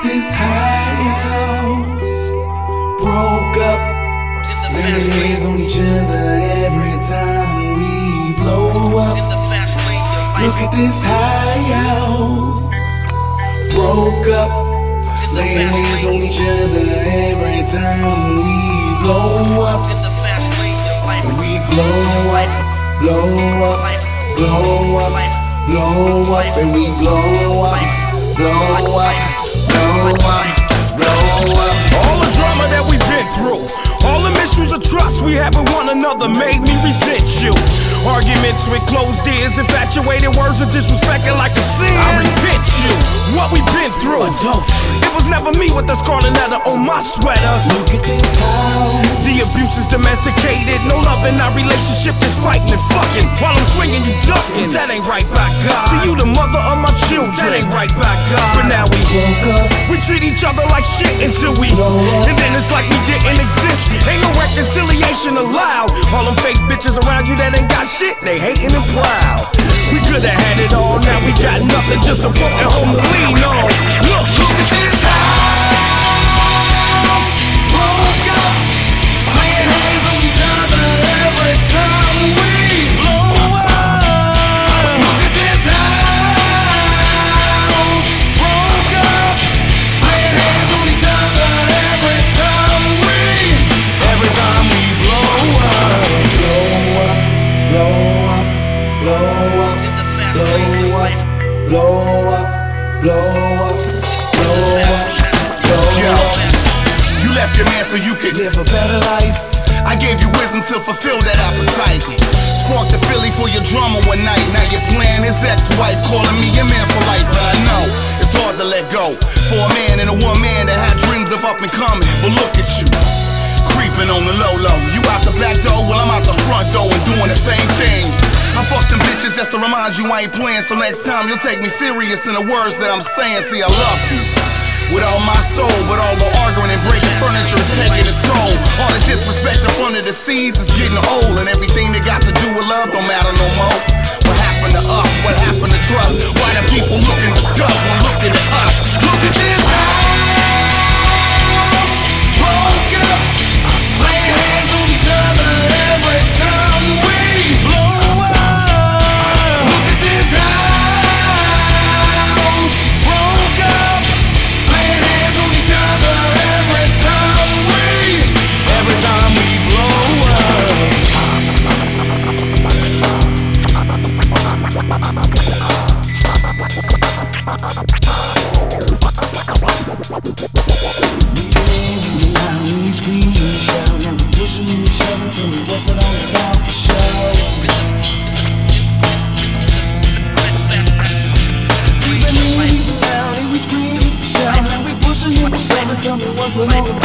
this house. Broke up, laying hands on each other every time we blow up. Look at this house. Broke up, laying hands on each other every time we blow up. And we blow up, blow up, blow up, blow up, and we blow up, blow up, blow up, blow up. All the drama that we've been through, all the issues of trust we have with one another made me resent you. Arguments with closed ears, infatuated words of disrespect like a sin. I repent you, what we've been through. Adultery. It was never me with the scarlet letter on my sweater. Look at this house. The abuse is domesticated, no love in our relationship, is fighting and fucking. While I'm swinging, you ducking. That ain't right by God. See, you the mother of my children. That ain't right by God. But now we broke up. We treat each other like shit until we and then it's like we didn't exist. Ain't no reconciliation allowed. All them fake bitches around you that ain't got shit, they hating and proud. We could've had it all, now we got nothing, just a broken home to lean on. Look at this house. Broke up, laying hands on each other every time we blow up. Look at this house. Broke up, laying hands on each other every time we blow up. Blow up, blow up, blow up, blow up, blow up, blow up, blow up, blow up. You left your man so you could Live a better life. I gave you wisdom to fulfill that appetite. Sparked the Philly for your drama one night. Now you're playing his ex-wife, calling me your man for life. And I know it's hard to let go for a man and a woman that had dreams of up and coming. But look at you, creeping on the low. You out the back door, well I'm out the front door and doing the same thing. I fuck them bitches just to remind you I ain't playing. So next time you'll take me serious in the words that I'm saying. See, I love you with all my soul, but all the arguing and breaking furniture is taking its toll. All the disrespect in front of the scenes is getting old, and everything that got to do with love don't matter no more. What happened to us? What happened to trust? Why do people look and discuss when looking at us? Look at this house. Broke up, laying hands on each other every time we blow up. Look at this house. Broke up, laying hands on each other every time we blow up. We scream and shout, now we pushing and we shoving till we bustin' on the ground for show. We been moving around and we scream and shout, now we pushing and we shoving till we bustin' on the